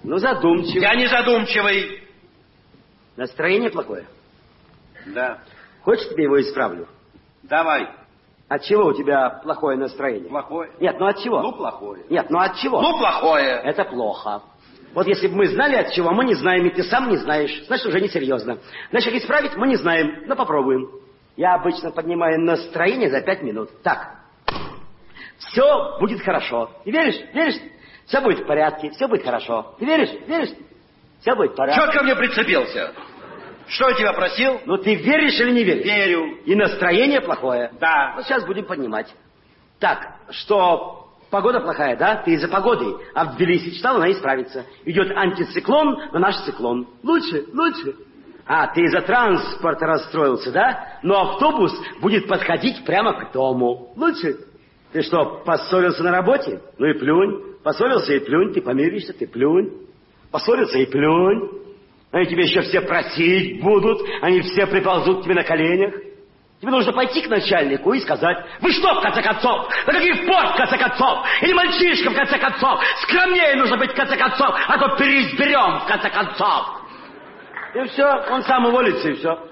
Ну, задумчивый. Я не задумчивый. Настроение плохое? Да. Хочешь, тебе его исправлю? Давай. От чего у тебя плохое настроение? Плохое? Нет, ну от чего? Ну, плохое. Нет, ну от чего? Ну, плохое. Это плохо. Вот если бы мы знали от чего, мы не знаем, и ты сам не знаешь, значит, уже несерьезно. Значит, исправить мы не знаем, но попробуем. Я обычно поднимаю настроение за 5 минут. Так. Все будет хорошо. Ты веришь? Веришь? Все будет в порядке, все будет хорошо. Ты веришь? Веришь? Все будет в порядке. Чего ты ко мне прицепился? Что я тебя просил? Ну ты веришь или не веришь? Верю. И настроение плохое? Да. Вот сейчас будем поднимать. Так, что погода плохая, да? Ты из-за погоды. А в Тбилиси читал, она исправится. Идет антициклон, но наш циклон. Лучше, лучше. А, ты из-за транспорта расстроился, да? Но автобус будет подходить прямо к дому. Лучше. Ты что, поссорился на работе? Ну и плюнь. Поссорился и плюнь. Ты помиришься, ты плюнь. Поссорился и плюнь. Они тебе еще все просить будут. Они все приползут к тебе на коленях. Тебе нужно пойти к начальнику и сказать: вы что, в конце концов? На каких пор, в конце концов? Или мальчишка, в конце концов? Скромнее нужно быть, в конце концов, а то переизберем, в конце концов. И все, он сам уволится, и все.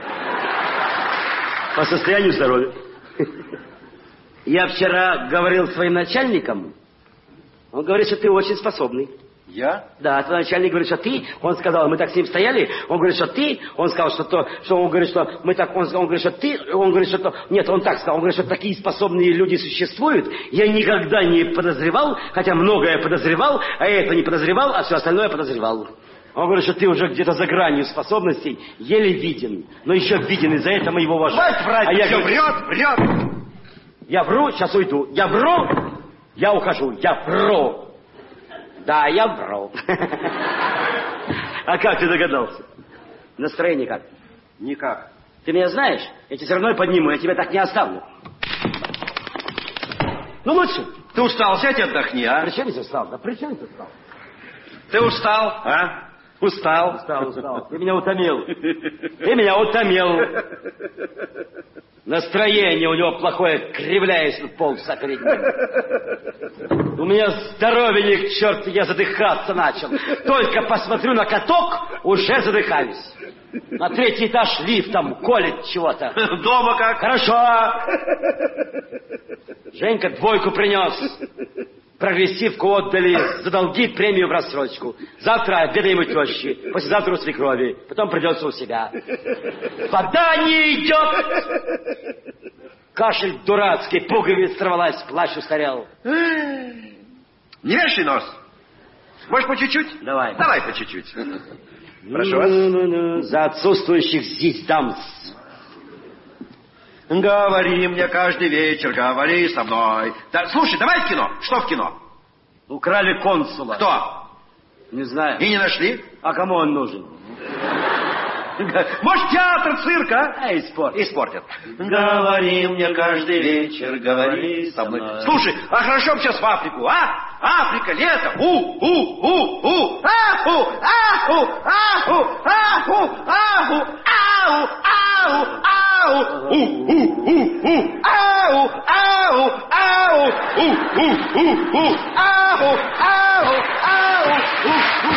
По состоянию здоровья. Я вчера говорил своим начальникам. Он говорит, что ты очень способный. Я? Да, твой начальник говорит, что ты, он сказал, мы так с ним стояли, он говорит, что ты, он сказал, что он говорит, что мы так, он говорит, что ты, он говорит, что то, нет, он так сказал, он говорит, что такие способные люди существуют, я никогда не подозревал, хотя многое подозревал, а это не подозревал, а все остальное подозревал. Он говорит, что ты уже где-то за гранью способностей, еле виден, но еще виден, и за это мы его уважаем. Хватит врать, а я все говорю, врет. Я вру, сейчас уйду, я вру, я ухожу, я вру. Да, я вру. А как ты догадался? Настроение как? Никак. Ты меня знаешь? Я тебя все равно подниму, я тебя так не оставлю. Ну, лучше. Ты устал, сядь и отдохни, а? При чем я устал? Да при чем ты устал? Ты устал, а? Устал. Устал. Ты меня утомил. Ты меня утомил. Настроение у него плохое, кривляясь в полчаса перед ним. У меня здоровье ни к черту, я задыхаться начал. Только посмотрю на каток, уже задыхаюсь. На 3-й этаж лифтом колет чего-то. Дома как? Хорошо. Женька 2 принес. Прогрессивку отдали, за долги премию в рассрочку. Завтра обедаем у тещи, послезавтра у свекрови, потом придется у себя. Вода не идет! Кашель дурацкий, пуговиц сорвалась, плащ устарел. Не вешай нос. Может, по чуть-чуть? Давай. Давай по чуть-чуть. Прошу вас. За отсутствующих здесь дам. Говори мне каждый вечер, говори со мной. Да, слушай, давай в кино. Что в кино? Украли консула. Кто? Не знаю. И не нашли? А кому он нужен? Может, театр, цирк, а? Испортят. Говори мне каждый вечер, говори со мной. Слушай, а хорошо бы сейчас в Африку, а? Африка, лето. Аху, аху, аху, аху, аху, ау, ау, ау, ау, ау, ау, ау, ау, ау.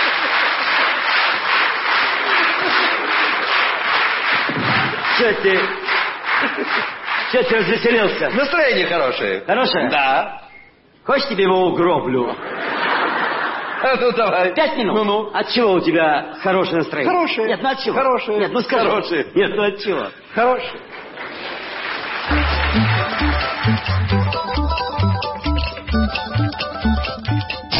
Че ты развеселился? Настроение хорошее. Хорошее? Да. Хочешь, тебе его угроблю? Ну, давай. 5 минут. Ну-ну. От чего у тебя хорошее настроение? Хорошее. Нет, ну от чего? Хорошее. Нет, ну скажи. Хорошее. Нет, ну от чего? Хорошее.